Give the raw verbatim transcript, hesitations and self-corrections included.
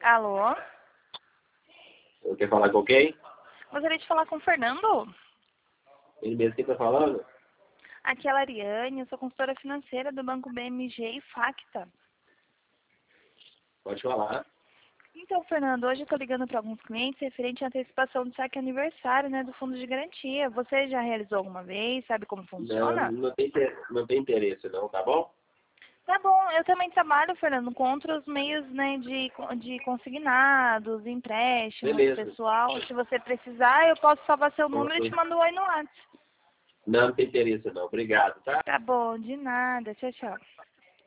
Alô? Eu quero falar com quem? Gostaria de falar com o Fernando. Ele mesmo que tá falando? Aqui é a Lariane, eu sou consultora financeira do Banco B M G e Facta. Pode falar. Então, Fernando, hoje eu estou ligando para alguns clientes referente à antecipação do saque aniversário, né, do fundo de garantia. Você já realizou alguma vez? Sabe como funciona? Não, não tem, inter- não tem interesse não, tá bom? Tá bom, eu também trabalho, Fernando, com outros meios, né, de, de consignados, empréstimos, Beleza. pessoal. Se você precisar, eu posso salvar seu número e te mando um oi no WhatsApp. Não, não tem interesse não. Obrigado, tá? Tá bom, de nada. Tchau, tchau.